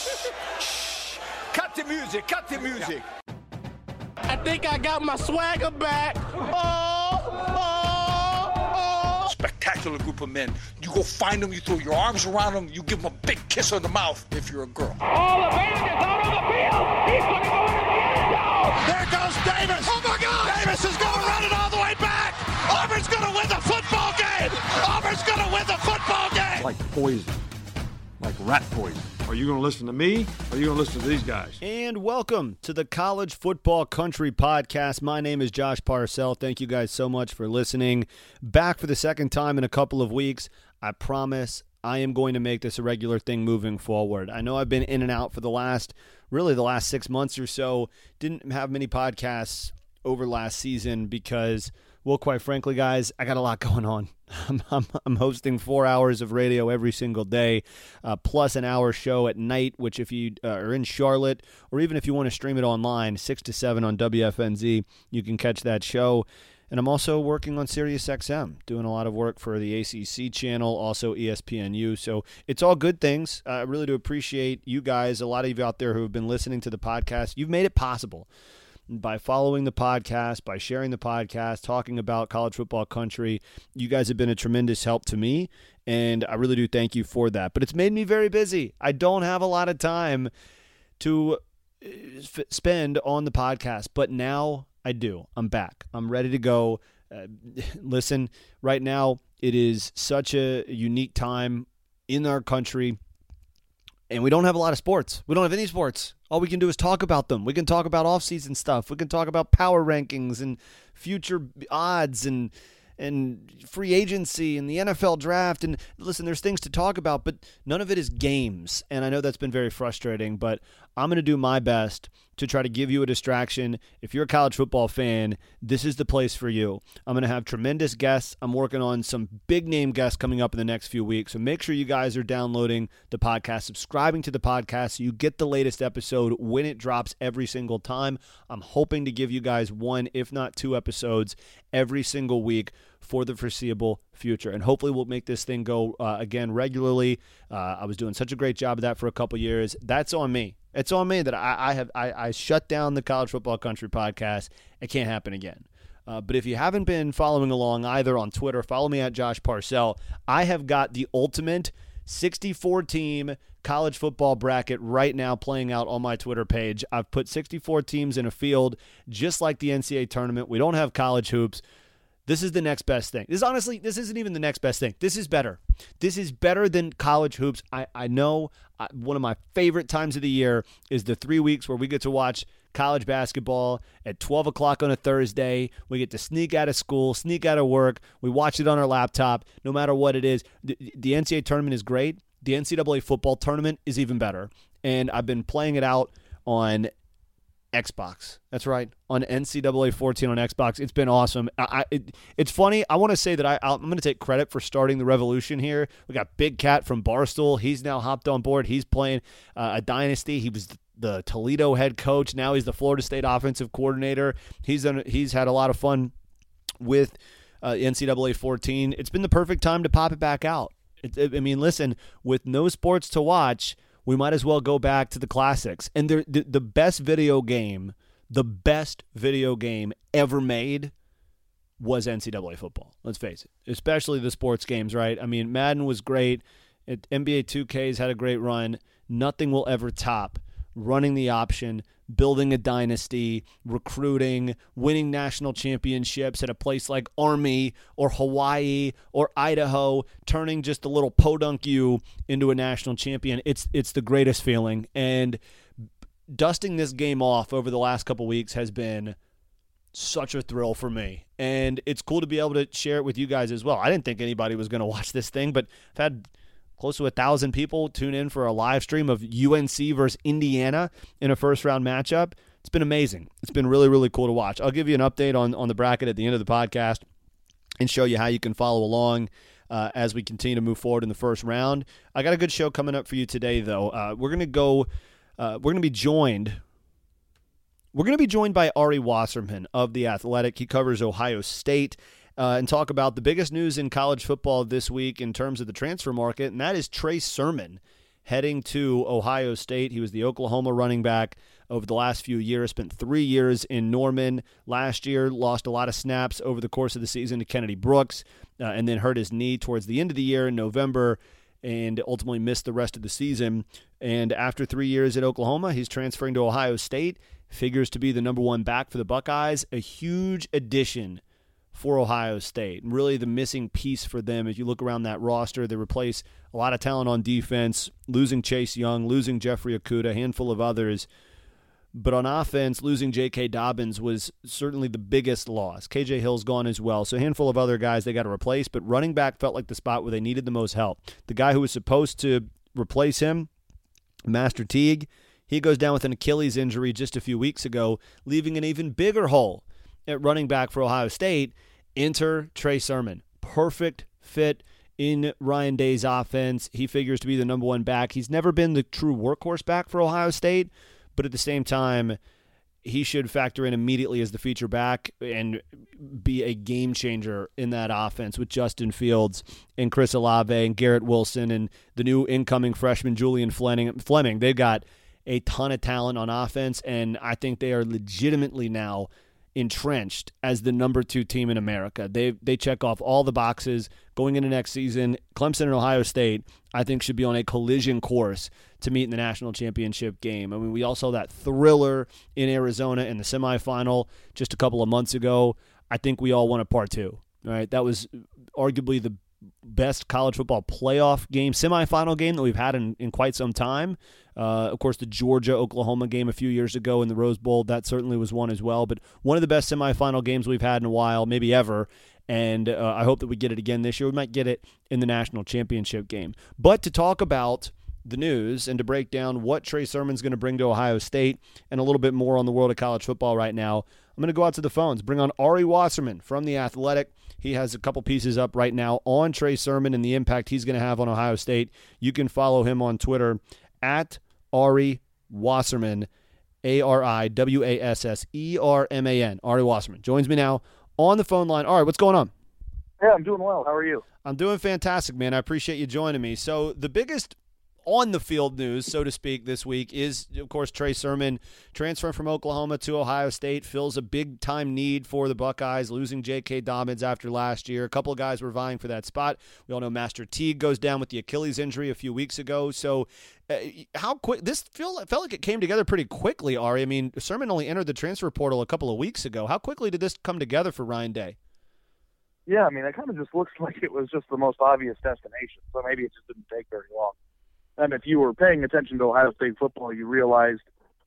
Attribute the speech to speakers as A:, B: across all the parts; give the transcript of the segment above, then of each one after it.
A: Shh. Cut the music. Cut the music.
B: I think I got my swagger back.
A: Spectacular group of men. You go find them, you throw your arms around them, you give them a big kiss on the mouth if you're a girl.
B: All the basket's out on the field. He's going to go into the end zone.
C: There goes Davis. Oh, my God. Davis is going to run it all the way back. Auburn's going to win the football game. Auburn's going to win the football game.
D: Like poison. Like rat poison. Are you going to listen to me, or are you going to listen to these guys?
E: And welcome to the College Football Country Podcast. My name is Josh Parcell. Thank you guys so much for listening. Back for the second time in a couple of weeks. I promise I am going to make this a regular thing moving forward. I know I've been in and out for the last 6 months or so. Didn't have many podcasts over last season because, well, quite frankly, guys, I got a lot going on. I'm hosting 4 hours of radio every single day, plus an hour show at night, which if you are in Charlotte, or even if you want to stream it online, 6 to 7 on WFNZ, you can catch that show. And I'm also working on SiriusXM, doing a lot of work for the ACC channel, also ESPNU. So it's all good things. I really do appreciate you guys, a lot of you out there who have been listening to the podcast. You've made it possible. By following the podcast, by sharing the podcast, talking about college football country, you guys have been a tremendous help to me, and I really do thank you for that. But it's made me very busy. I don't have a lot of time to spend on the podcast, but now I do. I'm back. I'm ready to go. Listen, right now it is such a unique time in our country, and we don't have a lot of sports. We don't have any sports. All we can do is talk about them. We can talk about off-season stuff. We can talk about power rankings and future odds and free agency and the NFL draft. And listen, there's things to talk about, but none of it is games. And I know that's been very frustrating, but I'm going to do my best to try to give you a distraction. If you're a college football fan, this is the place for you. I'm going to have tremendous guests. I'm working on some big-name guests coming up in the next few weeks, so make sure you guys are downloading the podcast, subscribing to the podcast so you get the latest episode when it drops every single time. I'm hoping to give you guys 1, if not 2 episodes every single week for the foreseeable future. And hopefully we'll make this thing go again regularly. I was doing such a great job of that for a couple years. That's on me. It's on me that I shut down the College Football Country podcast. It can't happen again. But if you haven't been following along either on Twitter, follow me at Josh Parcell. I have got the ultimate 64-team college football bracket right now playing out on my Twitter page. I've put 64 teams in a field just like the NCAA tournament. We don't have college hoops. This is the next best thing. This isn't even the next best thing. This is better. This is better than college hoops. I know one of my favorite times of the year is the 3 weeks where we get to watch college basketball at 12 o'clock on a Thursday. We get to sneak out of school, sneak out of work. We watch it on our laptop, no matter what it is. The NCAA tournament is great. The NCAA football tournament is even better. And I've been playing it out on Xbox. That's right. On NCAA 14 on Xbox. It's been awesome. It's funny. I want to say that I'm going to take credit for starting the revolution here. We got Big Cat from Barstool. He's now hopped on board. He's playing a dynasty. He was the Toledo head coach. Now he's the Florida State offensive coordinator. He's had a lot of fun with NCAA 14. It's been the perfect time to pop it back out. Listen, with no sports to watch, we might as well go back to the classics. And the best video game ever made was NCAA football. Let's face it, especially the sports games, right? I mean, Madden was great. NBA 2K's had a great run. Nothing will ever top running the option, building a dynasty, recruiting, winning national championships at a place like Army or Hawaii or Idaho, turning just a little podunk U into a national champion. It's the greatest feeling. And dusting this game off over the last couple weeks has been such a thrill for me. And it's cool to be able to share it with you guys as well. I didn't think anybody was going to watch this thing, but I've had close to 1,000 people tune in for a live stream of UNC versus Indiana in a first-round matchup. It's been amazing. It's been really, really cool to watch. I'll give you an update on the bracket at the end of the podcast and show you how you can follow along as we continue to move forward in the first round. I got a good show coming up for you today, though. We're going to be joined by Ari Wasserman of The Athletic. He covers Ohio State. And talk about the biggest news in college football this week in terms of the transfer market, and that is Trey Sermon heading to Ohio State. He was the Oklahoma running back over the last few years, spent 3 years in Norman. Last year, lost a lot of snaps over the course of the season to Kennedy Brooks, and then hurt his knee towards the end of the year in November, and ultimately missed the rest of the season. And after 3 years at Oklahoma, he's transferring to Ohio State, figures to be the number one back for the Buckeyes, a huge addition for Ohio State, and really the missing piece for them. As you look around that roster, they replace a lot of talent on defense, losing Chase Young, losing Jeffrey Okudah, a handful of others. But on offense, losing J.K. Dobbins was certainly the biggest loss. K.J. Hill's gone as well, so a handful of other guys they got to replace, but running back felt like the spot where they needed the most help. The guy who was supposed to replace him, Master Teague, he goes down with an Achilles injury just a few weeks ago, leaving an even bigger hole at running back for Ohio State. Enter Trey Sermon. Perfect fit in Ryan Day's offense. He figures to be the number one back. He's never been the true workhorse back for Ohio State, but at the same time, he should factor in immediately as the feature back and be a game changer in that offense with Justin Fields and Chris Olave and Garrett Wilson and the new incoming freshman Julian Fleming. They've got a ton of talent on offense, and I think they are legitimately now entrenched as the number 2 team in America. They check off all the boxes going into next season. Clemson and Ohio State, I think, should be on a collision course to meet in the national championship game. I mean, we all saw that thriller in Arizona in the semifinal just a couple of months ago. I think we all want a part 2. Right? That was arguably the best college football playoff game, semifinal game that we've had in quite some time. Of course, the Georgia-Oklahoma game a few years ago in the Rose Bowl, that certainly was one as well. But one of the best semifinal games we've had in a while, maybe ever. And I hope that we get it again this year. We might get it in the national championship game. But to talk about the news and to break down what Trey Sermon's going to bring to Ohio State and a little bit more on the world of college football right now, I'm going to go out to the phones, bring on Ari Wasserman from The Athletic. He has a couple pieces up right now on Trey Sermon and the impact he's going to have on Ohio State. You can follow him on Twitter at Ari Wasserman, AriWassErman. Ari Wasserman joins me now on the phone line. Ari, what's going on?
F: Yeah, I'm doing well. How are you?
E: I'm doing fantastic, man. I appreciate you joining me. So the biggest on-the-field news, so to speak, this week is, of course, Trey Sermon transferring from Oklahoma to Ohio State, fills a big-time need for the Buckeyes, losing J.K. Dobbins after last year. A couple of guys were vying for that spot. We all know Master Teague goes down with the Achilles injury a few weeks ago. So how quick – this felt like it came together pretty quickly, Ari. I mean, Sermon only entered the transfer portal a couple of weeks ago. How quickly did this come together for Ryan Day?
F: Yeah, I mean, it kind of just looks like it was just the most obvious destination, so maybe it just didn't take very long. And if you were paying attention to Ohio State football, you realized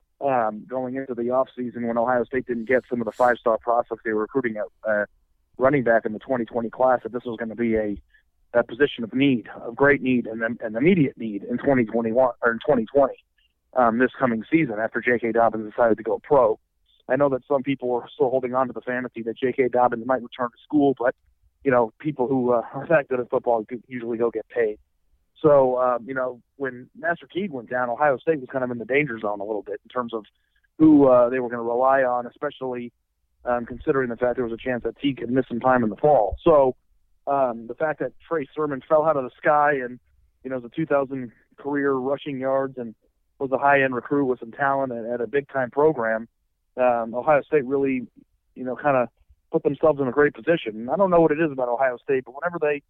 F: going into the offseason when Ohio State didn't get some of the 5-star prospects they were recruiting at running back in the 2020 class, that this was going to be a position of need, of great need, and immediate need in 2021 or in 2020, this coming season after J.K. Dobbins decided to go pro. I know that some people are still holding on to the fantasy that J.K. Dobbins might return to school, but people who are that good at football usually go get paid. So, when Master Teague went down, Ohio State was kind of in the danger zone a little bit in terms of who they were going to rely on, especially considering the fact there was a chance that Teague could miss some time in the fall. So the fact that Trey Sermon fell out of the sky and, was a 2,000 career rushing yards and was a high-end recruit with some talent at a big-time program, Ohio State really, kind of put themselves in a great position. I don't know what it is about Ohio State, but whenever they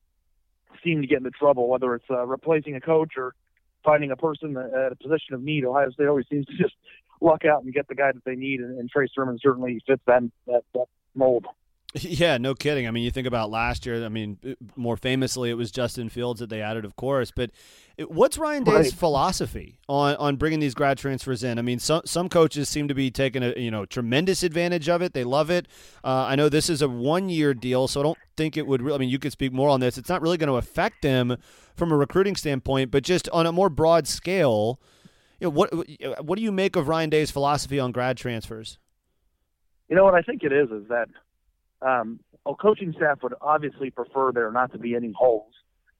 F: seem to get into trouble, whether it's replacing a coach or finding a person at a position of need, Ohio State always seems to just luck out and get the guy that they need, and Trey Sermon certainly fits that mold.
E: Yeah, no kidding. I mean, you think about last year, I mean, more famously, it was Justin Fields that they added, of course. But what's Ryan Day's philosophy on bringing these grad transfers in? I mean, some coaches seem to be taking a tremendous advantage of it. They love it. I know this is a 1-year deal, so I don't think it would really – I mean, you could speak more on this. It's not really going to affect them from a recruiting standpoint, but just on a more broad scale, what do you make of Ryan Day's philosophy on grad transfers?
F: What I think it is that a coaching staff would obviously prefer there not to be any holes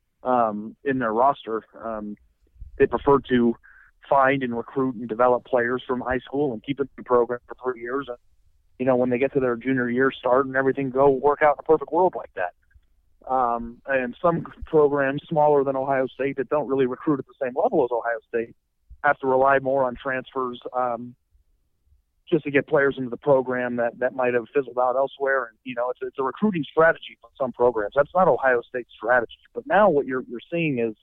F: in their roster. They prefer to find and recruit and develop players from high school and keep it in the program for 3 years. And, when they get to their junior year, start and everything go work out in a perfect world like that. and some programs smaller than Ohio State that don't really recruit at the same level as Ohio State have to rely more on transfers just to get players into the program that might have fizzled out elsewhere. And, it's a recruiting strategy for some programs. That's not Ohio State's strategy. But now what you're seeing is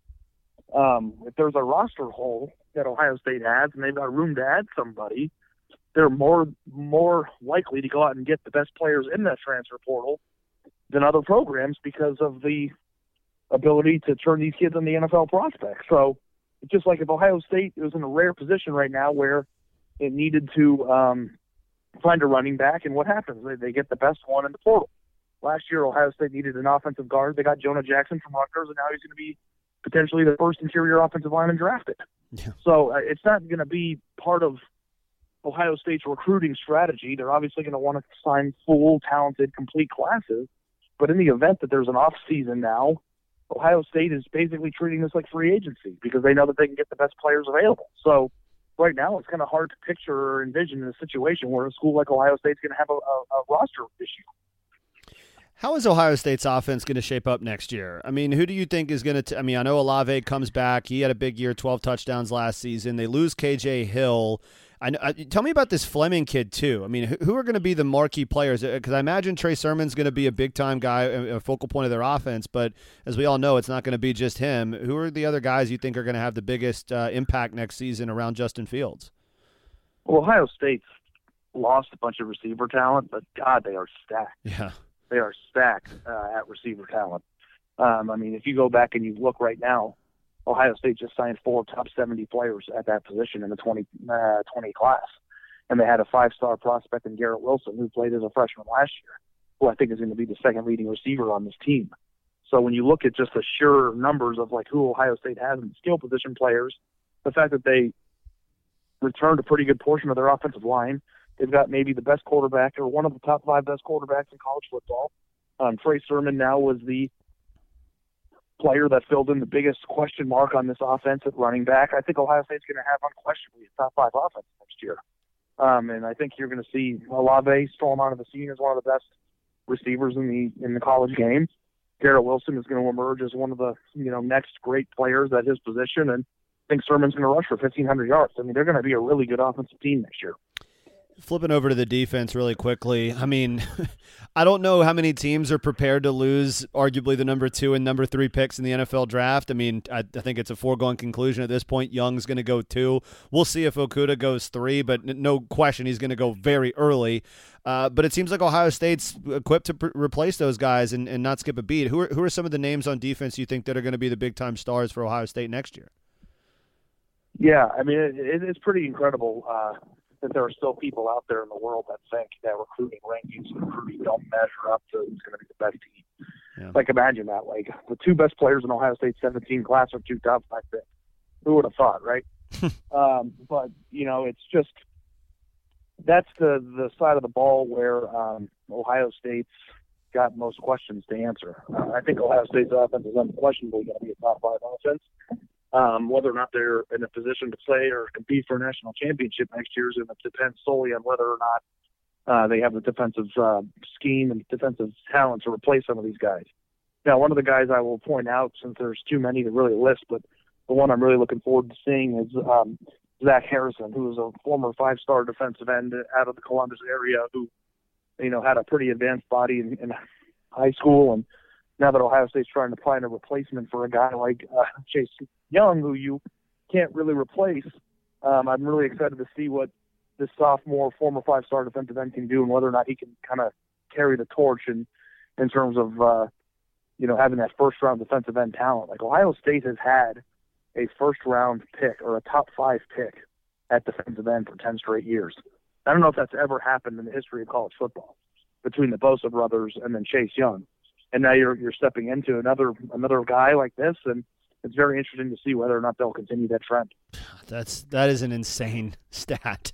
F: if there's a roster hole that Ohio State has and they've got room to add somebody, they're more likely to go out and get the best players in that transfer portal than other programs because of the ability to turn these kids into NFL prospects. So it's just like if Ohio State was in a rare position right now where it needed to find a running back, and what happens? They get the best one in the portal. Last year, Ohio State needed an offensive guard. They got Jonah Jackson from Rutgers, and now he's going to be potentially the first interior offensive lineman drafted. Yeah. So it's not going to be part of Ohio State's recruiting strategy. They're obviously going to want to sign full, talented, complete classes. But in the event that there's an off season now, Ohio State is basically treating this like free agency because they know that they can get the best players available. So right now it's kind of hard to picture or envision a situation where a school like Ohio State's going to have a roster issue.
E: How is Ohio State's offense going to shape up next year? I mean, who do you think is going to – I know Olave comes back. He had a big year, 12 touchdowns last season. They lose K.J. Hill. Tell me about this Fleming kid, too. I mean, who are going to be the marquee players? Because I imagine Trey Sermon's going to be a big-time guy, a focal point of their offense. But as we all know, it's not going to be just him. Who are the other guys you think are going to have the biggest impact next season around Justin Fields?
F: Well, Ohio State's lost a bunch of receiver talent, but, God, they are stacked.
E: Yeah.
F: They are stacked at receiver talent. If you go back and you look right now, Ohio State just signed 4 top 70 players at that position in the 20 class. And they had a 5-star prospect in Garrett Wilson, who played as a freshman last year, who I think is going to be the second leading receiver on this team. So when you look at just the sheer numbers of who Ohio State has in skill position players, the fact that they returned a pretty good portion of their offensive line, they've got maybe the best quarterback or one of the top 5 best quarterbacks in college football. Trey Sermon now was the player that filled in the biggest question mark on this offense at running back. I think Ohio State's going to have unquestionably a top 5 offense next year. And I think you're going to see Olave storm onto the scene as one of the best receivers in the college game. Garrett Wilson is going to emerge as one of the next great players at his position, and I think Sermon's going to rush for 1,500 yards. I mean, they're going to be a really good offensive team next year.
E: Flipping over to the defense really quickly, I don't know how many teams are prepared to lose arguably the number 2 and number 3 picks in the NFL draft. I think it's a foregone conclusion at this point. Young's going to go 2. We'll see if Okudah goes 3, but no question he's going to go very early. But it seems like Ohio State's equipped to replace those guys and not skip a beat. Who are some of the names on defense you think that are going to be the big-time stars for Ohio State next year?
F: Yeah, it's pretty incredible that there are still people out there in the world that think that recruiting rankings and recruiting don't measure up to who's going to be the best team. Yeah. Imagine that. The 2 best players in Ohio State's 17 class are 2 top 5 picks. Who would have thought, right? But, it's just that's the side of the ball where Ohio State's got most questions to answer. I think Ohio State's offense is unquestionably going to be a top 5 offense. Whether or not they're in a position to play or compete for a national championship next year is going to depend solely on whether or not they have the defensive scheme and defensive talent to replace some of these guys. Now, one of the guys I will point out, since there's too many to really list, but the one I'm really looking forward to seeing is Zach Harrison, who is a former 5-star defensive end out of the Columbus area who, had a pretty advanced body in high school. And now that Ohio State's trying to find a replacement for a guy like Chase Young, who you can't really replace, I'm really excited to see what this sophomore, former 5-star defensive end can do and whether or not he can kind of carry the torch in terms of, having that first-round defensive end talent. Ohio State has had a first-round pick or a top 5 pick at defensive end for 10 straight years. I don't know if that's ever happened in the history of college football between the Bosa brothers and then Chase Young. And now you're stepping into another guy like this, and it's very interesting to see whether or not they'll continue that trend.
E: That is an insane stat.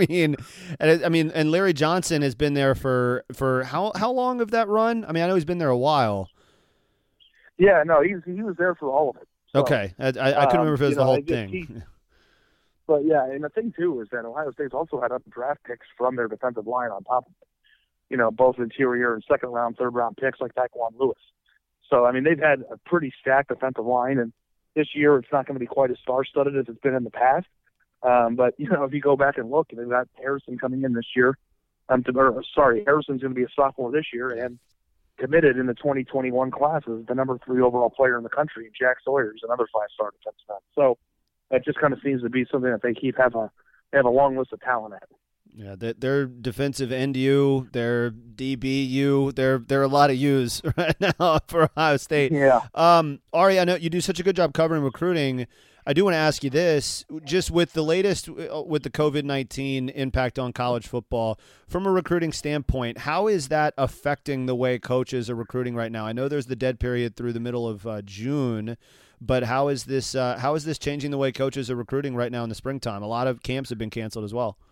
E: And Larry Johnson has been there for how long of that run? I know he's been there a while.
F: Yeah, no, he was there for all of it. So,
E: okay, I couldn't remember if it was the whole thing.
F: But yeah, and the thing too is that Ohio State's also had up draft picks from their defensive line on top of it. Both interior and second round, third round picks like Taquan Lewis. So, I mean, they've had a pretty stacked defensive line, and this year it's not going to be quite as star-studded as it's been in the past. But, if you go back and look, they've got Harrison coming in this year. Harrison's going to be a sophomore this year and committed in the 2021 class as the number 3 overall player in the country. And Jack Sawyer's another 5-star defensive end. So that just kind of seems to be something that they have a long list of talent at.
E: Yeah, they're defensive end U, they're DB U, they're a lot of U's right now for Ohio State.
F: Yeah.
E: Ari, I know you do such a good job covering recruiting. I do want to ask you this, just with the latest, with the COVID-19 impact on college football, from a recruiting standpoint, how is that affecting the way coaches are recruiting right now? I know there's the dead period through the middle of June, but how is this changing the way coaches are recruiting right now in the springtime? A lot of camps have been canceled as well.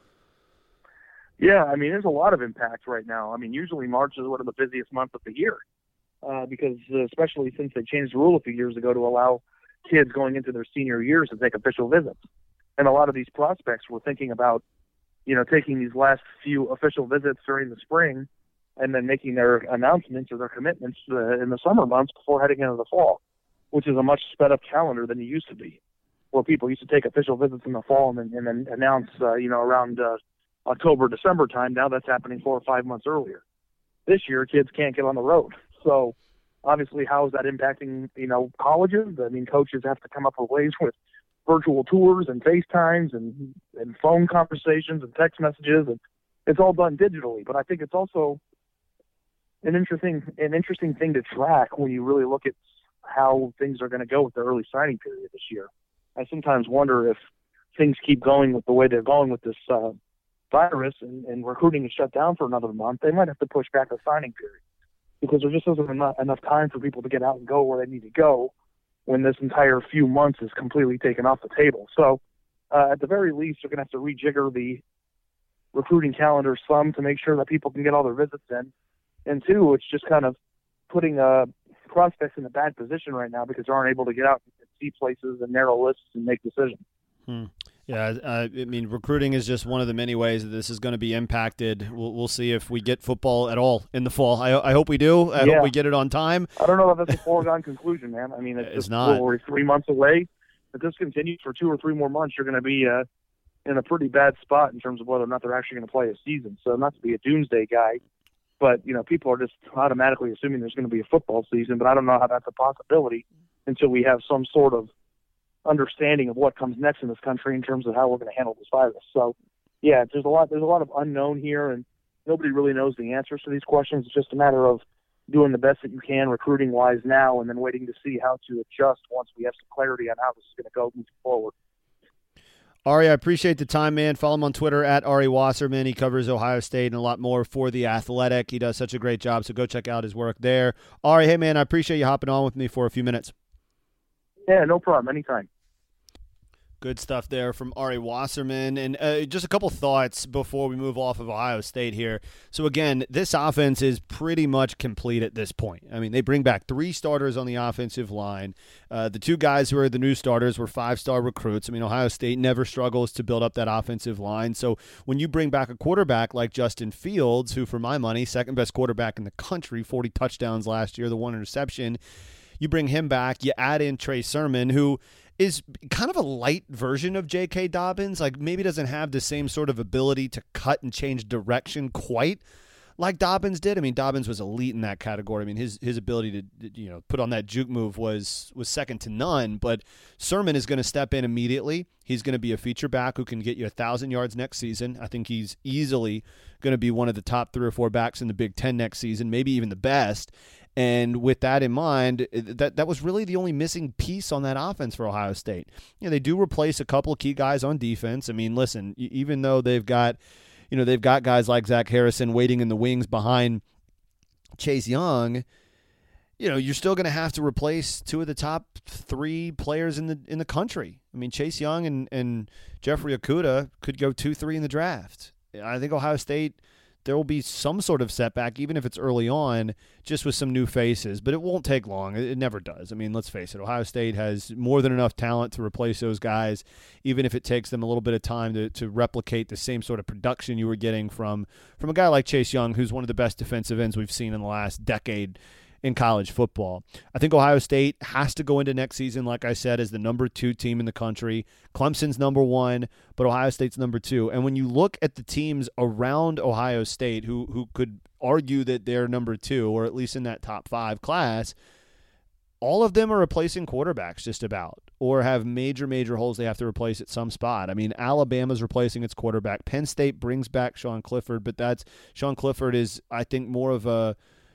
F: Yeah, I mean, there's a lot of impact right now. I mean, usually March is one of the busiest months of the year because especially since they changed the rule a few years ago to allow kids going into their senior years to take official visits. And a lot of these prospects were thinking about, taking these last few official visits during the spring and then making their announcements or their commitments in the summer months before heading into the fall, which is a much sped up calendar than it used to be, where people used to take official visits in the fall and then announce, around October, December time. Now that's happening 4 or 5 months earlier. This year, kids can't get on the road. So obviously, how is that impacting, colleges? I mean, coaches have to come up with ways with virtual tours and FaceTimes and phone conversations and text messages, and it's all done digitally. But I think it's also an interesting thing to track when you really look at how things are going to go with the early signing period this year. I sometimes wonder if things keep going with the way they're going with this virus and recruiting is shut down for another month, they might have to push back the signing period because there just isn't enough time for people to get out and go where they need to go when this entire few months is completely taken off the table. So at the very least, you're going to have to rejigger the recruiting calendar some to make sure that people can get all their visits in. And 2, it's just kind of putting prospects in a bad position right now because they aren't able to get out and see places and narrow lists and make decisions.
E: Yeah, I mean, recruiting is just one of the many ways that this is going to be impacted. We'll see if we get football at all in the fall. I hope we do. I hope we get it on time.
F: I don't know if that's a foregone conclusion, man. I mean, it's
E: not.
F: We're 3 months away. If this continues for 2 or 3 more months, you're going to be in a pretty bad spot in terms of whether or not they're actually going to play a season. So not to be a doomsday guy, but, people are just automatically assuming there's going to be a football season, but I don't know how that's a possibility until we have some sort of understanding of what comes next in this country in terms of how we're going to handle this virus. So, yeah, there's a lot of unknown here, and nobody really knows the answers to these questions. It's just a matter of doing the best that you can recruiting-wise now and then waiting to see how to adjust once we have some clarity on how this is going to go moving forward.
E: Ari, I appreciate the time, man. Follow him on Twitter at Ari Wasserman. He covers Ohio State and a lot more for The Athletic. He does such a great job, so go check out his work there. Ari, hey, man, I appreciate you hopping on with me for a few minutes.
F: Yeah, no problem. Anytime.
E: Good stuff there from Ari Wasserman. And just a couple thoughts before we move off of Ohio State here. So, again, this offense is pretty much complete at this point. I mean, they bring back 3 starters on the offensive line. The 2 guys who are the new starters were 5-star recruits. I mean, Ohio State never struggles to build up that offensive line. So when you bring back a quarterback like Justin Fields, who, for my money, second-best quarterback in the country, 40 touchdowns last year, the 1 interception, you bring him back, you add in Trey Sermon, who is kind of a light version of J.K. Dobbins, like maybe doesn't have the same sort of ability to cut and change direction quite like Dobbins did. I mean, Dobbins was elite in that category. I mean, his ability to put on that juke move was second to none, but Sermon is going to step in immediately. He's going to be a feature back who can get you 1,000 yards next season. I think he's easily going to be one of the top 3 or 4 backs in the Big Ten next season, maybe even the best. And with that in mind, that was really the only missing piece on that offense for Ohio State. They do replace a couple of key guys on defense. I mean, listen, even though they've got guys like Zach Harrison waiting in the wings behind Chase Young, you're still going to have to replace 2 of the top 3 players in the country. I mean, Chase Young and Jeffrey Okudah could go 2-3 in the draft. I think Ohio State, there will be some sort of setback, even if it's early on, just with some new faces. But it won't take long. It never does. I mean, let's face it. Ohio State has more than enough talent to replace those guys, even if it takes them a little bit of time to replicate the same sort of production you were getting from a guy like Chase Young, who's one of the best defensive ends we've seen in the last decade in college football. I think Ohio State has to go into next season, like I said, as the number 2 team in the country. Clemson's number 1, but Ohio State's number 2. And when you look at the teams around Ohio State who could argue that they're number 2, or at least in that top 5 class, all of them are replacing quarterbacks just about, or have major holes they have to replace at some spot. I mean, Alabama's replacing its quarterback. Penn State brings back Sean Clifford, but Sean Clifford is, I think, more of a,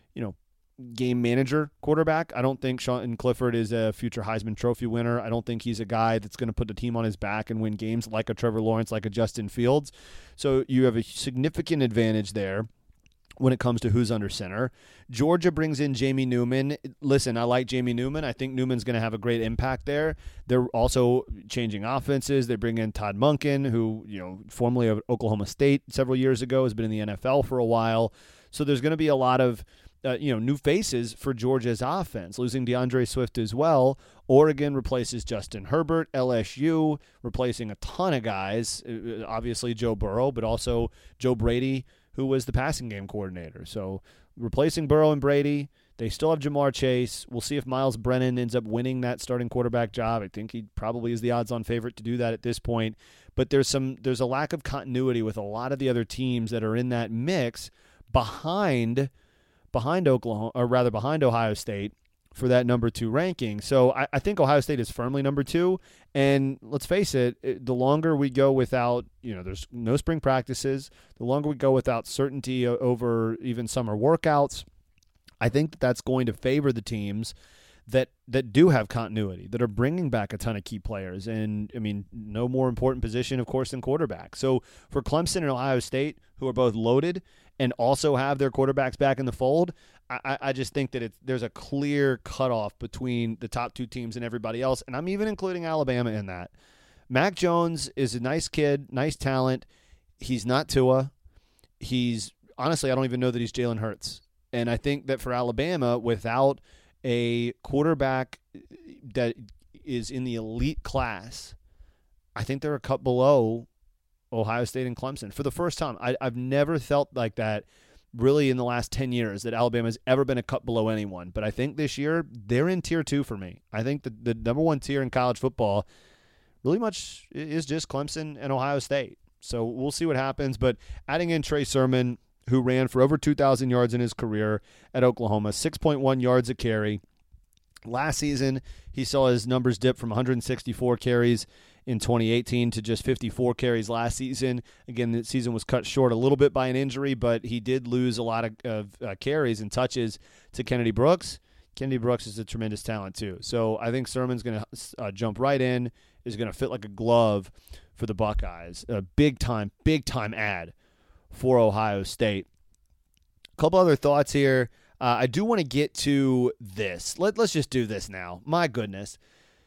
E: game manager quarterback. I don't think Sean Clifford is a future Heisman Trophy winner. I don't think he's a guy that's going to put the team on his back and win games like a Trevor Lawrence, like a Justin Fields. So you have a significant advantage there when it comes to who's under center. Georgia brings in Jamie Newman. Listen, I like Jamie Newman. I think Newman's going to have a great impact there. They're also changing offenses. They bring in Todd Monken, who, formerly of Oklahoma State several years ago, has been in the NFL for a while. So there's going to be a lot of new faces for Georgia's offense, losing DeAndre Swift as well. Oregon replaces Justin Herbert. LSU replacing a ton of guys, obviously Joe Burrow, but also Joe Brady, who was the passing game coordinator. So replacing Burrow and Brady. They still have Jamar Chase. We'll see if Miles Brennan ends up winning that starting quarterback job. I think he probably is the odds-on favorite to do that at this point. But there's a lack of continuity with a lot of the other teams that are in that mix behind Oklahoma, or rather behind Ohio State, for that number 2 ranking. So I think Ohio State is firmly number 2. And let's face it, the longer we go without, there's no spring practices, the longer we go without certainty over even summer workouts, I think that's going to favor the teams that do have continuity, that are bringing back a ton of key players. And, no more important position, of course, than quarterback. So for Clemson and Ohio State, who are both loaded and also have their quarterbacks back in the fold, I just think that there's a clear cutoff between the top 2 teams and everybody else, and I'm even including Alabama in that. Mac Jones is a nice kid, nice talent. He's not Tua. Honestly, I don't even know that he's Jalen Hurts. And I think that for Alabama, without a quarterback that is in the elite class, I think they're a cut below Ohio State and Clemson for the first time. I've never felt like that really in the last 10 years, that Alabama's ever been a cut below anyone. But I think this year they're in tier 2 for me. I think the number 1 tier in college football really much is just Clemson and Ohio State. So we'll see what happens. But adding in Trey Sermon, who ran for over 2,000 yards in his career at Oklahoma, 6.1 yards a carry. Last season, he saw his numbers dip from 164 carries in 2018 to just 54 carries last season. Again, the season was cut short a little bit by an injury, but he did lose a lot of carries and touches to Kennedy Brooks. Kennedy Brooks is a tremendous talent too. So I think Sermon's going to jump right in, is going to fit like a glove for the Buckeyes. A big-time ad for Ohio State. A couple other thoughts here. I do want to get to this. Let's just do this now. My goodness.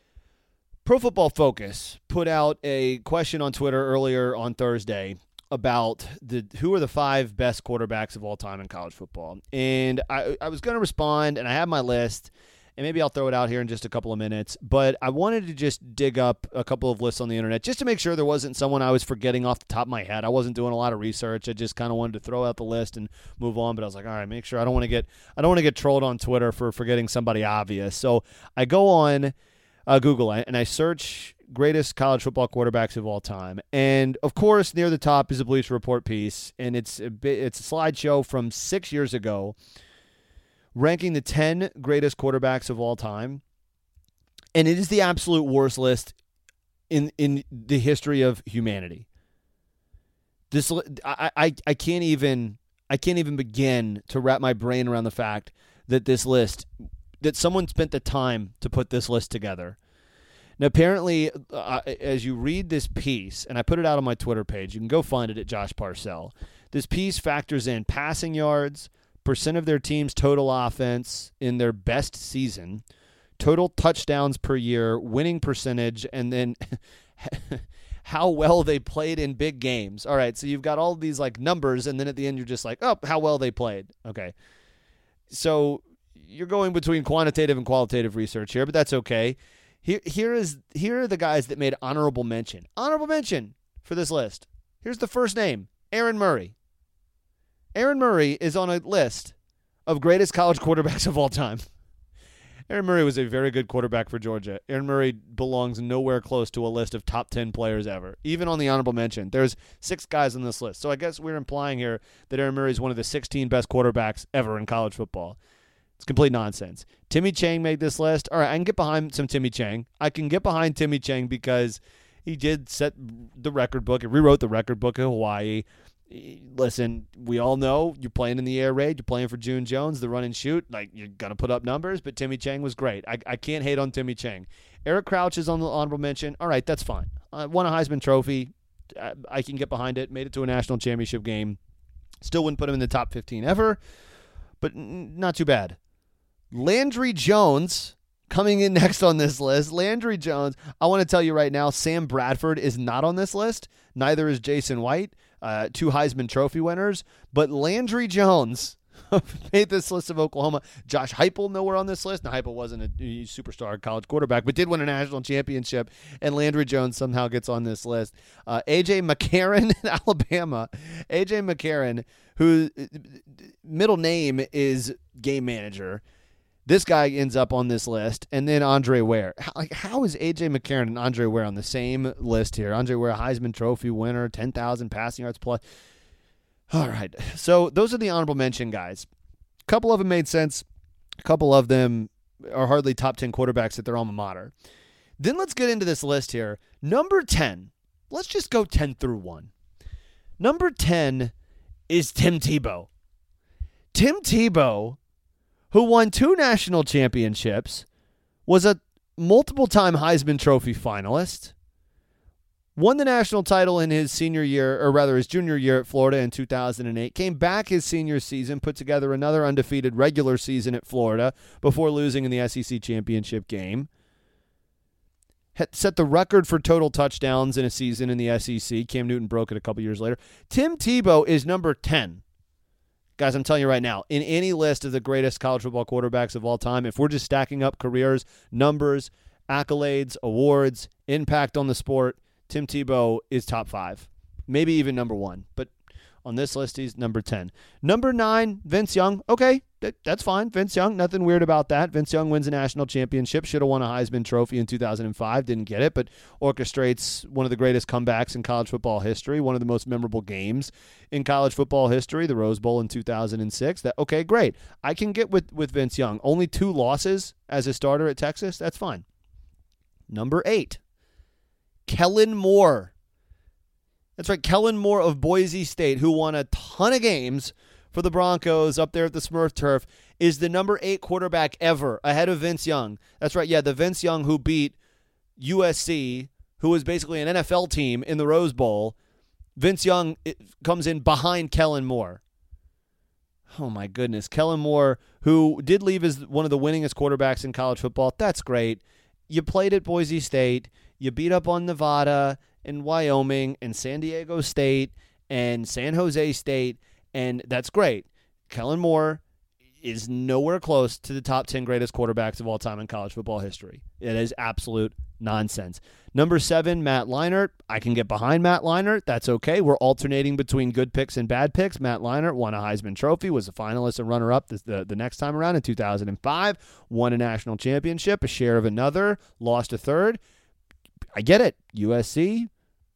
E: Pro Football Focus put out a question on Twitter earlier on Thursday about who are the 5 best quarterbacks of all time in college football. And I was going to respond, and I have my list, and maybe I'll throw it out here in just a couple of minutes. But I wanted to just dig up a couple of lists on the internet just to make sure there wasn't someone I was forgetting off the top of my head. I wasn't doing a lot of research. I just kind of wanted to throw out the list and move on. But I was like, all right, make sure I don't want to get trolled on Twitter for forgetting somebody obvious. So I go on Google and I search greatest college football quarterbacks of all time. And, of course, near the top is a Bleacher Report piece, and it's a slideshow from 6 years ago ranking the 10 greatest quarterbacks of all time. And it is the absolute worst list in the history of humanity. This I can't even begin to wrap my brain around the fact that this list, that someone spent the time to put this list together. Now, apparently, as you read this piece, and I put it out on my Twitter page, you can go find it at Josh Parcell. This piece factors in passing yards, percent of their team's total offense in their best season, total touchdowns per year, winning percentage, and then how well they played in big games. All right, so you've got all these like numbers, and then at the end you're just like, oh, how well they played. Okay, so you're going between quantitative and qualitative research here, but that's okay. Here are the guys that made honorable mention. Honorable mention for this list. Here's the first name, Aaron Murray. Aaron Murray is on a list of greatest college quarterbacks of all time. Aaron Murray was a very good quarterback for Georgia. Aaron Murray belongs nowhere close to a list of top 10 players ever, even on the honorable mention. There's 6 guys on this list. So I guess we're implying here that Aaron Murray is one of the 16 best quarterbacks ever in college football. It's complete nonsense. Timmy Chang made this list. All right, I can get behind some Timmy Chang. I can get behind Timmy Chang because he did set the record book. He rewrote the record book of Hawaii. Listen, we all know you're playing in the air raid. You're playing for June Jones, the run and shoot. Like, you're going to put up numbers, but Timmy Chang was great. I can't hate on Timmy Chang. Eric Crouch is on the honorable mention. All right, that's fine. Won a Heisman Trophy. I can get behind it. Made it to a national championship game. Still wouldn't put him in the top 15 ever, but not too bad. Landry Jones coming in next on this list. Landry Jones, I want to tell you right now, Sam Bradford is not on this list. Neither is Jason White, 2 Heisman Trophy winners. But Landry Jones made this list of Oklahoma. Josh Heupel nowhere on this list. Now, Heupel wasn't a superstar college quarterback, but did win a national championship. And Landry Jones somehow gets on this list. A.J. McCarron in Alabama. A.J. McCarron, whose middle name is game manager. This guy ends up on this list, and then Andre Ware. How is A.J. McCarron and Andre Ware on the same list here? Andre Ware, Heisman Trophy winner, 10,000 passing yards plus. All right, so those are the honorable mention guys. A couple of them made sense. A couple of them are hardly top 10 quarterbacks at their alma mater. Then let's get into this list here. Number 10. Let's just go 10 through 1. Number 10 is Tim Tebow. Tim Tebow, who won 2 national championships, was a multiple-time Heisman Trophy finalist, won the national title in his senior year, or rather his junior year at Florida in 2008, came back his senior season, put together another undefeated regular season at Florida before losing in the SEC championship game, had set the record for total touchdowns in a season in the SEC. Cam Newton broke it a couple years later. Tim Tebow is number 10. Guys, I'm telling you right now, in any list of the greatest college football quarterbacks of all time, if we're just stacking up careers, numbers, accolades, awards, impact on the sport, Tim Tebow is top 5, maybe even number 1. But on this list, he's number 10. Number 9, Vince Young. Okay, that's fine. Vince Young, nothing weird about that. Vince Young wins a national championship, should have won a Heisman Trophy in 2005, didn't get it, but orchestrates one of the greatest comebacks in college football history, one of the most memorable games in college football history, the Rose Bowl in 2006. Okay, great. I can get with Vince Young. Only 2 losses as a starter at Texas, that's fine. Number 8, Kellen Moore. That's right, Kellen Moore of Boise State, who won a ton of games for the Broncos up there at the Smurf Turf, is the number 8 quarterback ever, ahead of Vince Young. That's right, yeah, the Vince Young who beat USC, who was basically an NFL team in the Rose Bowl. Vince Young comes in behind Kellen Moore. Oh, my goodness. Kellen Moore, who did leave as one of the winningest quarterbacks in college football. That's great. You played at Boise State. You beat up on Nevada and Wyoming and San Diego State and San Jose State, and that's great. Kellen Moore is nowhere close to the top 10 greatest quarterbacks of all time in college football history. It is absolute nonsense. Number 7, Matt Leinart. I can get behind Matt Leinart. That's okay. We're alternating between good picks and bad picks. Matt Leinart won a Heisman Trophy, was a finalist and runner-up the next time around in 2005, won a national championship, a share of another, lost a third. I get it. USC,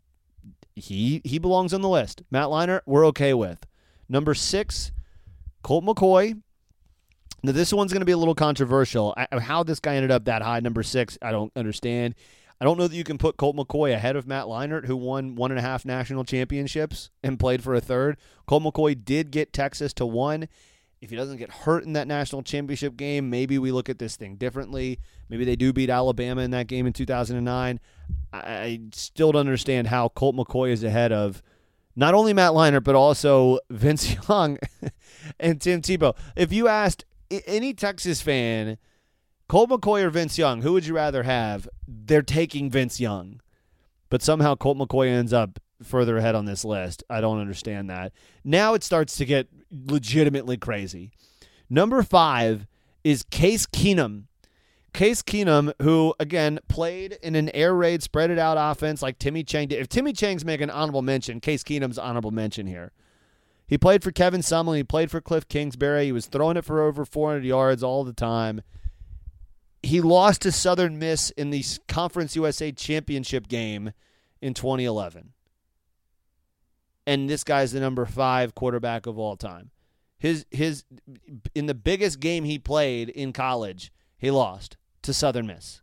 E: he belongs on the list. Matt Leinart, we're okay with. Number 6, Colt McCoy. Now, this one's going to be a little controversial. How this guy ended up that high, number 6, I don't understand. I don't know that you can put Colt McCoy ahead of Matt Leinart, who won 1.5 national championships and played for a third. Colt McCoy did get Texas to 1. If he doesn't get hurt in that national championship game, maybe we look at this thing differently. Maybe they do beat Alabama in that game in 2009. I still don't understand how Colt McCoy is ahead of not only Matt Leinart, but also Vince Young and Tim Tebow. If you asked any Texas fan, Colt McCoy or Vince Young, who would you rather have? They're taking Vince Young. But somehow Colt McCoy ends up further ahead on this list. I don't understand that. Now it starts to get legitimately crazy. Number 5 is Case Keenum. Case Keenum, who, again, played in an air raid, spread it out offense like Timmy Chang did. If Timmy Chang's making honorable mention, Case Keenum's honorable mention here. He played for Kevin Sumlin. He played for Cliff Kingsbury. He was throwing it for over 400 yards all the time. He lost to Southern Miss in the Conference USA Championship game in 2011. And this guy's the number 5 quarterback of all time. His in the biggest game he played in college, he lost to Southern Miss.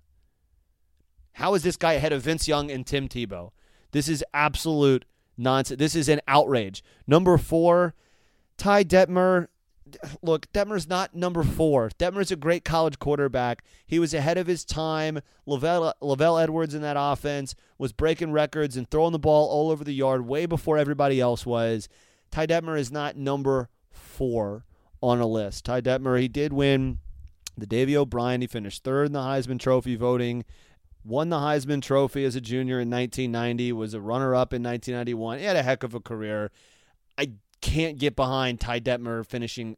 E: How is this guy ahead of Vince Young and Tim Tebow? This is absolute nonsense. This is an outrage. Number 4, Ty Detmer. Look, Detmer's not number 4. Detmer's a great college quarterback. He was ahead of his time. Lavelle Edwards in that offense was breaking records and throwing the ball all over the yard way before everybody else was. Ty Detmer is not number 4 on a list. Ty Detmer, he did win the Davey O'Brien. He finished 3rd in the Heisman Trophy voting. Won the Heisman Trophy as a junior in 1990. Was a runner-up in 1991. He had a heck of a career. I can't get behind Ty Detmer finishing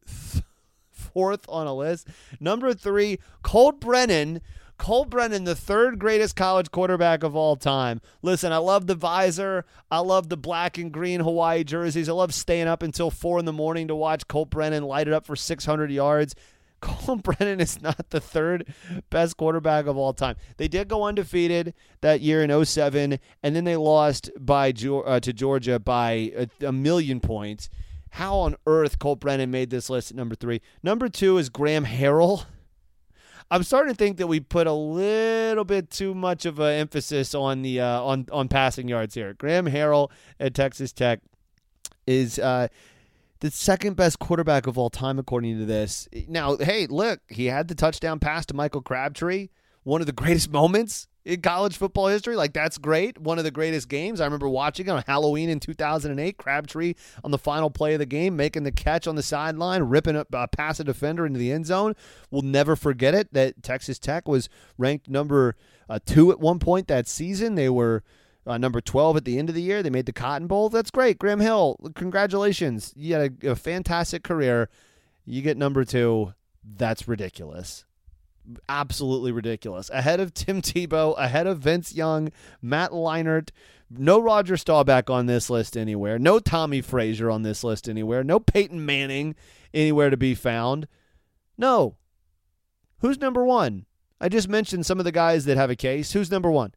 E: 4th on a list. Number 3, Colt Brennan. Colt Brennan, the 3rd greatest college quarterback of all time. Listen, I love the visor. I love the black and green Hawaii jerseys. I love staying up until 4 in the morning to watch Colt Brennan light it up for 600 yards. Colt Brennan is not the 3rd best quarterback of all time. They did go undefeated that year in 2007, and then they lost to Georgia by a million points. How on earth Colt Brennan made this list at number 3? Number 2 is Graham Harrell. I'm starting to think that we put a little bit too much of an emphasis on the on passing yards here. Graham Harrell at Texas Tech is the 2nd best quarterback of all time, according to this. Now, hey, look, he had the touchdown pass to Michael Crabtree, one of the greatest moments in college football history. Like, that's great. One of the greatest games. I remember watching it on Halloween in 2008. Crabtree on the final play of the game, making the catch on the sideline, ripping up past a defender into the end zone. We'll never forget it, that Texas Tech was ranked number 2 at one point that season. They were number 12 at the end of the year. They made the Cotton Bowl. That's great. Graham Hill, congratulations. You had a fantastic career. You get number 2. That's ridiculous. Absolutely ridiculous. Ahead of Tim Tebow, ahead of Vince Young, Matt Leinart. No Roger Staubach on this list anywhere. No Tommy Frazier on this list anywhere. No Peyton Manning anywhere to be found. No. Who's number 1? I just mentioned some of the guys that have a case. Who's number 1?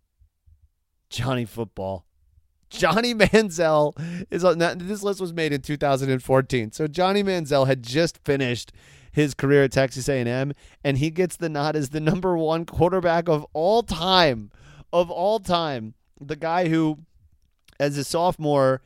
E: Johnny Football. Johnny Manziel is on that. This list was made in 2014. So Johnny Manziel had just finished his career at Texas A&M, and he gets the nod as the number 1 quarterback of all time. Of all time. The guy who, as a sophomore,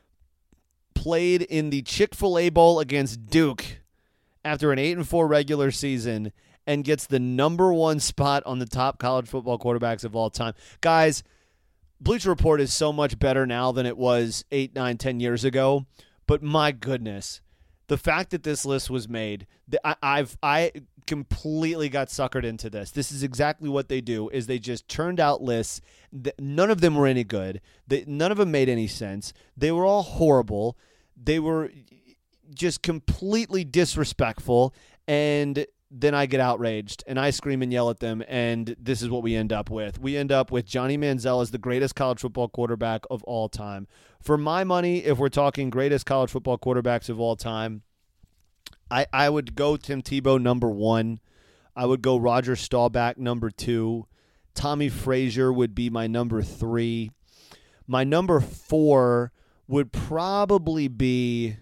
E: played in the Chick-fil-A Bowl against Duke after an 8-4 regular season and gets the number 1 spot on the top college football quarterbacks of all time. Guys, Bleacher Report is so much better now than it was 8, 9, 10 years ago. But my goodness, the fact that this list was made, I completely got suckered into this. This is exactly what they do, is they just turned out lists. None of them were any good. None of them made any sense. They were all horrible. They were just completely disrespectful, and then I get outraged, and I scream and yell at them, and this is what we end up with. We end up with Johnny Manziel as the greatest college football quarterback of all time. For my money, if we're talking greatest college football quarterbacks of all time, I would go Tim Tebow number 1. I would go Roger Staubach number 2. Tommy Frazier would be my number 3. My number 4 would probably be,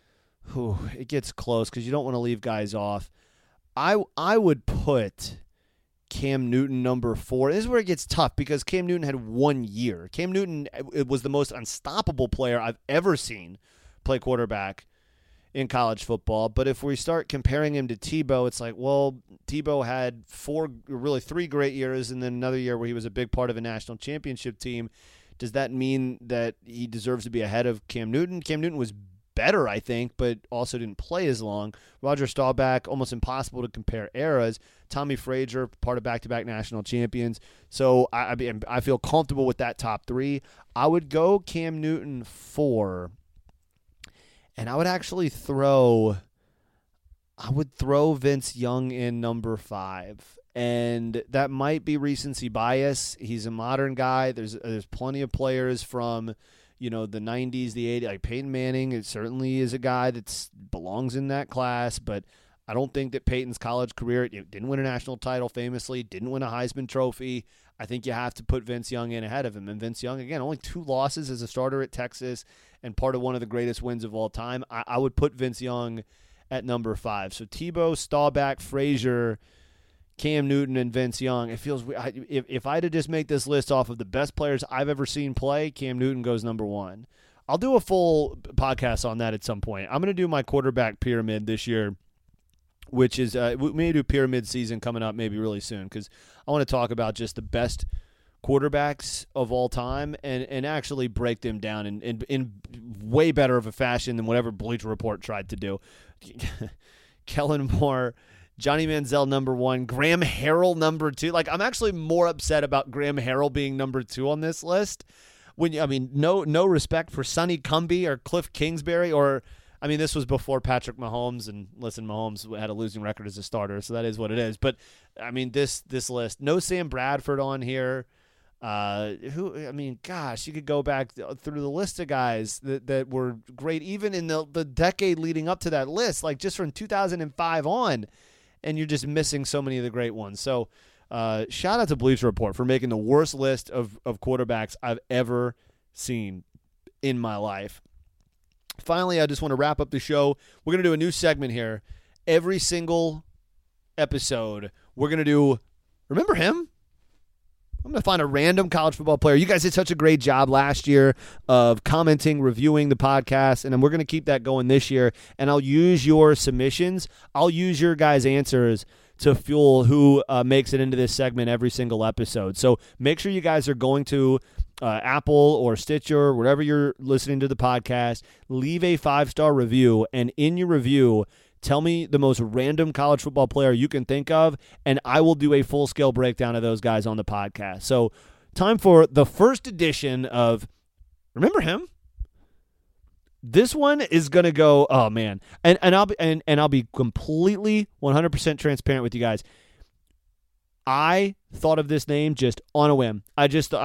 E: it gets close because you don't want to leave guys off. I would put Cam Newton number 4. This is where it gets tough because Cam Newton had 1 year. Cam Newton was the most unstoppable player I've ever seen play quarterback in college football. But if we start comparing him to Tebow, it's like, well, Tebow had 3 great years and then another year where he was a big part of a national championship team. Does that mean that he deserves to be ahead of Cam Newton? Cam Newton was better, I think, but also didn't play as long. Roger Staubach, almost impossible to compare eras. Tommy Frazier, part of back-to-back national champions. So I feel comfortable with that top 3. I would go Cam Newton 4, and I would actually throw Vince Young in number 5. And that might be recency bias. He's a modern guy. There's plenty of players from the 90s, the 80s. Like Peyton Manning, it certainly is a guy that belongs in that class, but I don't think that Peyton's college career, it didn't win a national title famously, didn't win a Heisman Trophy. I think you have to put Vince Young in ahead of him. And Vince Young, again, only 2 losses as a starter at Texas and part of one of the greatest wins of all time. I would put Vince Young at number 5. So Tebow, Staubach, Frazier, Cam Newton, and Vince Young. It feels if I had to just make this list off of the best players I've ever seen play, Cam Newton goes number 1. I'll do a full podcast on that at some point. I'm going to do my quarterback pyramid this year, which is we may do pyramid season coming up maybe really soon, because I want to talk about just the best quarterbacks of all time and actually break them down in way better of a fashion than whatever Bleacher Report tried to do. Kellen Moore, Johnny Manziel number 1, Graham Harrell number 2. Like, I'm actually more upset about Graham Harrell being number 2 on this list. No respect for Sonny Cumbie or Cliff Kingsbury or. This was before Patrick Mahomes, and listen, Mahomes had a losing record as a starter, so that is what it is. But, this list, no Sam Bradford on here. Gosh, you could go back through the list of guys that were great, even in the decade leading up to that list, like just from 2005 on, and you're just missing so many of the great ones. So, shout out to Bleacher Report for making the worst list of quarterbacks I've ever seen in my life. Finally, I just want to wrap up the show. We're going to do a new segment here. Every single episode, we're going to do, remember him? I'm going to find a random college football player. You guys did such a great job last year of commenting, reviewing the podcast, and we're going to keep that going this year. And I'll use your submissions. I'll use your guys' answers to fuel who makes it into this segment every single episode. So make sure you guys are going to Apple or Stitcher, wherever you're listening to the podcast, leave a 5-star review, and in your review, tell me the most random college football player you can think of, and I will do a full-scale breakdown of those guys on the podcast. So time for the first edition of Remember Him? This one is going to go, oh man. And I'll be completely 100% transparent with you guys. I thought of this name just on a whim. I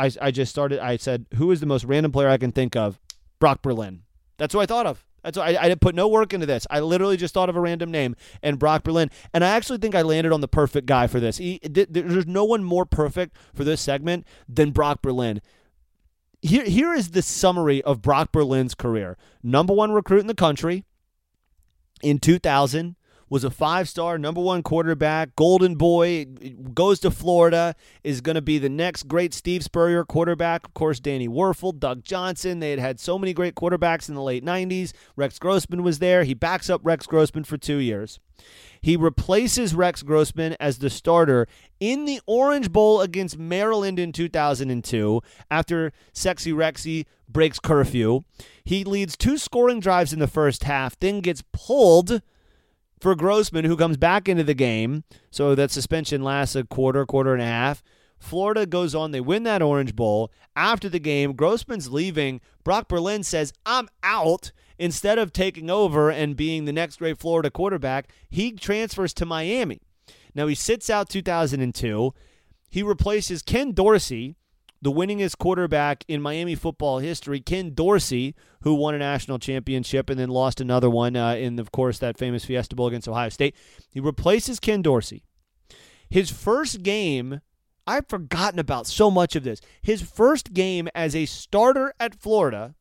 E: said, who is the most random player I can think of? Brock Berlin. That's what I thought of. That's what I didn't put no work into this. I literally just thought of a random name, and Brock Berlin. And I actually think I landed on the perfect guy for this. There's no one more perfect for this segment than Brock Berlin. Here is the summary of Brock Berlin's career. Number 1 recruit in the country in 2000. Was a 5-star, number 1 quarterback, golden boy, goes to Florida, is going to be the next great Steve Spurrier quarterback. Of course, Danny Werfel, Doug Johnson. They had so many great quarterbacks in the late 90s. Rex Grossman was there. He backs up Rex Grossman for 2 years. He replaces Rex Grossman as the starter in the Orange Bowl against Maryland in 2002 after Sexy Rexy breaks curfew. He leads 2 scoring drives in the first half, then gets pulled for Grossman, who comes back into the game. So that suspension lasts a quarter and a half. Florida goes on. They win that Orange Bowl. After the game, Grossman's leaving. Brock Berlin says, I'm out. Instead of taking over and being the next great Florida quarterback, he transfers to Miami. Now, he sits out 2002. He replaces Ken Dorsey, the winningest quarterback in Miami football history, Ken Dorsey, who won a national championship and then lost another one in, of course, that famous Fiesta Bowl against Ohio State. He replaces Ken Dorsey. His first game, I've forgotten about so much of this. His first game as a starter at Florida,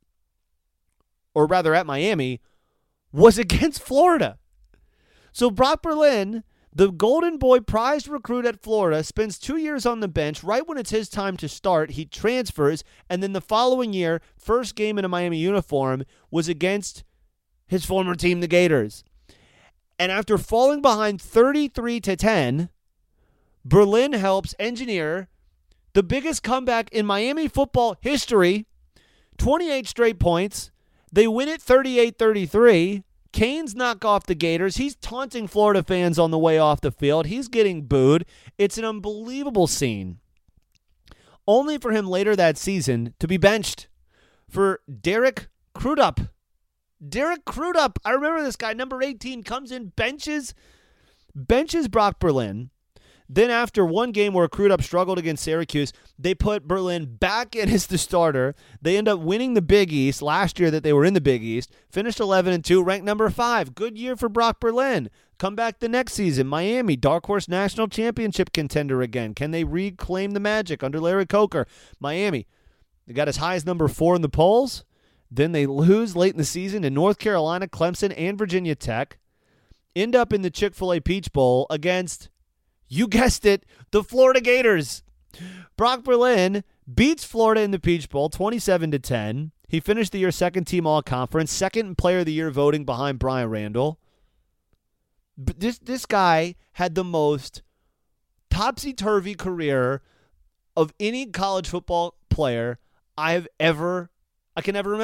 E: or rather at Miami, was against Florida. So Brock Berlin, the Golden Boy prized recruit at Florida, spends 2 years on the bench. Right when it's his time to start, he transfers, and then the following year, first game in a Miami uniform was against his former team, the Gators. And after falling behind 33-10, Berlin helps engineer the biggest comeback in Miami football history, 28 straight points. They win it 38-33. Canes knock off the Gators. He's taunting Florida fans on the way off the field. He's getting booed. It's an unbelievable scene. Only for him later that season to be benched for Derek Crudup. Derek Crudup. I remember this guy, number 18, comes in, benches Brock Berlin. Then after one game where Crudup struggled against Syracuse, they put Berlin back in as the starter. They end up winning the Big East last year that they were in the Big East. Finished 11-2, ranked number 5. Good year for Brock Berlin. Come back the next season. Miami, dark horse national championship contender again. Can they reclaim the magic under Larry Coker? Miami, they got as high as number 4 in the polls. Then they lose late in the season to North Carolina, Clemson, and Virginia Tech. End up in the Chick-fil-A Peach Bowl against, you guessed it, the Florida Gators. Brock Berlin beats Florida in the Peach Bowl 27-10. He finished the year second team all-conference, second in player of the year voting behind Brian Randall. But this guy had the most topsy-turvy career of any college football player I can ever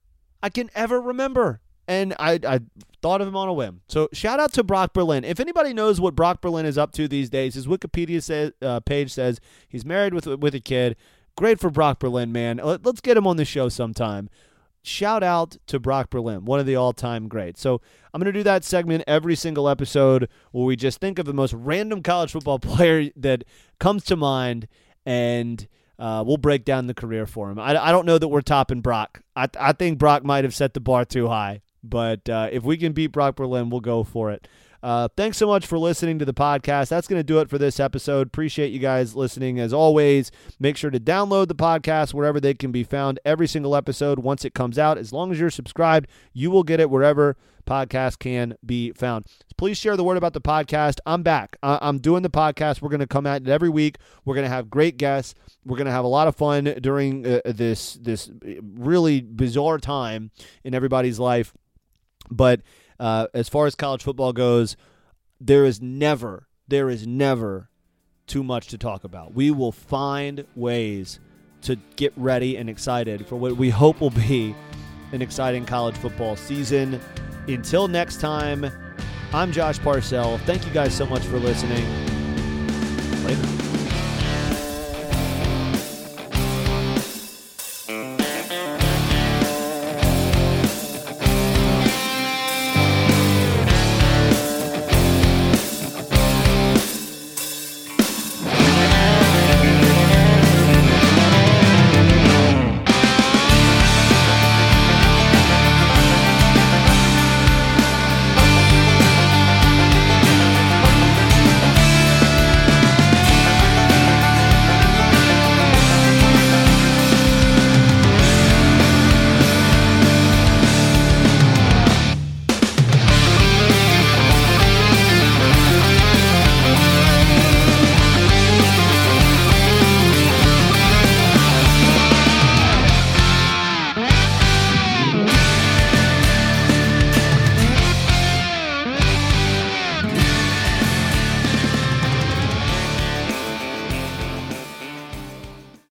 E: remember. And I thought of him on a whim. So shout out to Brock Berlin. If anybody knows what Brock Berlin is up to these days, his Wikipedia page says he's married with a kid. Great for Brock Berlin, man. Let's get him on the show sometime. Shout out to Brock Berlin, one of the all-time greats. So I'm going to do that segment every single episode where we just think of the most random college football player that comes to mind, and we'll break down the career for him. I don't know that we're topping Brock. I think Brock might have set the bar too high. But if we can beat Brock Berlin, we'll go for it. Thanks so much for listening to the podcast. That's going to do it for this episode. Appreciate you guys listening as always. Make sure to download the podcast wherever they can be found. Every single episode, once it comes out, as long as you're subscribed, you will get it wherever podcasts can be found. Please share the word about the podcast. I'm back. I'm doing the podcast. We're going to come at it every week. We're going to have great guests. We're going to have a lot of fun during this really bizarre time in everybody's life. But as far as college football goes, there is never too much to talk about. We will find ways to get ready and excited for what we hope will be an exciting college football season. Until next time, I'm Josh Parcell. Thank you guys so much for listening. Later.